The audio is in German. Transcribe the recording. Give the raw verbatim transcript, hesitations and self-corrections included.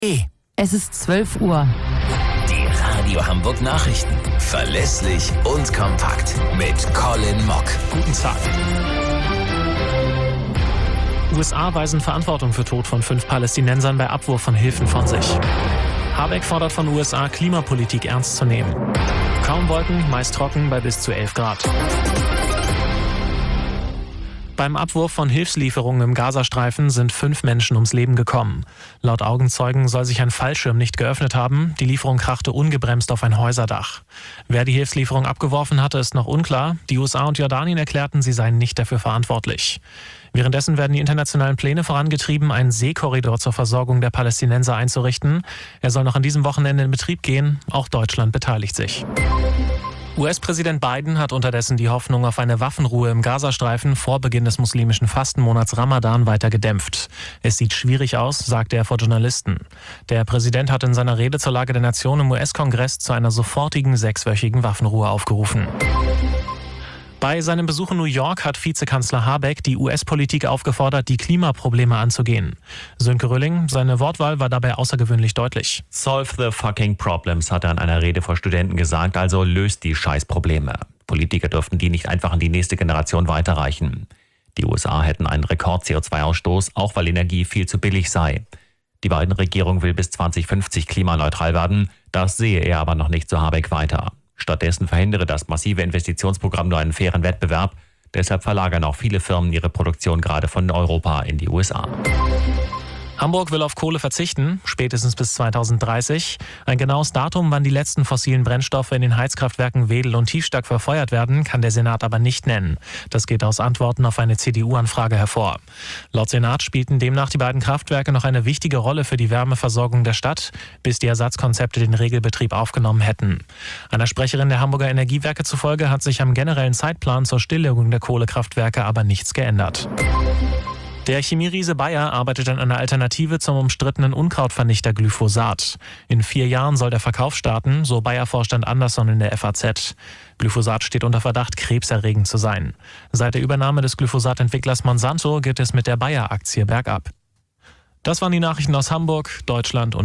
Es ist zwölf Uhr. Die Radio Hamburg Nachrichten. Verlässlich und kompakt. Mit Colin Mock. Guten Tag. U S A weisen Verantwortung für Tod von fünf Palästinensern bei Abwurf von Hilfen von sich. Habeck fordert von U S A, Klimapolitik ernst zu nehmen. Kaum Wolken, meist trocken bei bis zu elf Grad. Beim Abwurf von Hilfslieferungen im Gazastreifen sind fünf Menschen ums Leben gekommen. Laut Augenzeugen soll sich ein Fallschirm nicht geöffnet haben. Die Lieferung krachte ungebremst auf ein Häuserdach. Wer die Hilfslieferung abgeworfen hatte, ist noch unklar. Die U S A und Jordanien erklärten, sie seien nicht dafür verantwortlich. Währenddessen werden die internationalen Pläne vorangetrieben, einen Seekorridor zur Versorgung der Palästinenser einzurichten. Er soll noch an diesem Wochenende in Betrieb gehen. Auch Deutschland beteiligt sich. U S-Präsident Biden hat unterdessen die Hoffnung auf eine Waffenruhe im Gazastreifen vor Beginn des muslimischen Fastenmonats Ramadan weiter gedämpft. Es sieht schwierig aus, sagte er vor Journalisten. Der Präsident hat in seiner Rede zur Lage der Nation im U S-Kongress zu einer sofortigen sechswöchigen Waffenruhe aufgerufen. Bei seinem Besuch in New York hat Vizekanzler Habeck die U S-Politik aufgefordert, die Klimaprobleme anzugehen. Sönke Rülling, seine Wortwahl war dabei außergewöhnlich deutlich. Solve the fucking problems, hat er in einer Rede vor Studenten gesagt, also löst die Scheißprobleme. Politiker dürften die nicht einfach an die nächste Generation weiterreichen. Die U S A hätten einen Rekord-C O zwei Ausstoß, auch weil Energie viel zu billig sei. Die Biden-Regierung will bis zwanzig fünfzig klimaneutral werden, das sehe er aber noch nicht, so Habeck weiter. Stattdessen verhindere das massive Investitionsprogramm nur einen fairen Wettbewerb. Deshalb verlagern auch viele Firmen ihre Produktion gerade von Europa in die U S A. Hamburg will auf Kohle verzichten, spätestens bis zweitausenddreißig. Ein genaues Datum, wann die letzten fossilen Brennstoffe in den Heizkraftwerken Wedel und Tiefstack verfeuert werden, kann der Senat aber nicht nennen. Das geht aus Antworten auf eine C D U-Anfrage hervor. Laut Senat spielten demnach die beiden Kraftwerke noch eine wichtige Rolle für die Wärmeversorgung der Stadt, bis die Ersatzkonzepte den Regelbetrieb aufgenommen hätten. Einer Sprecherin der Hamburger Energiewerke zufolge hat sich am generellen Zeitplan zur Stilllegung der Kohlekraftwerke aber nichts geändert. Der Chemieriese Bayer arbeitet an einer Alternative zum umstrittenen Unkrautvernichter Glyphosat. In vier Jahren soll der Verkauf starten, so Bayer-Vorstand Andersson in der F A Z. Glyphosat steht unter Verdacht, krebserregend zu sein. Seit der Übernahme des Glyphosat-Entwicklers Monsanto geht es mit der Bayer-Aktie bergab. Das waren die Nachrichten aus Hamburg, Deutschland und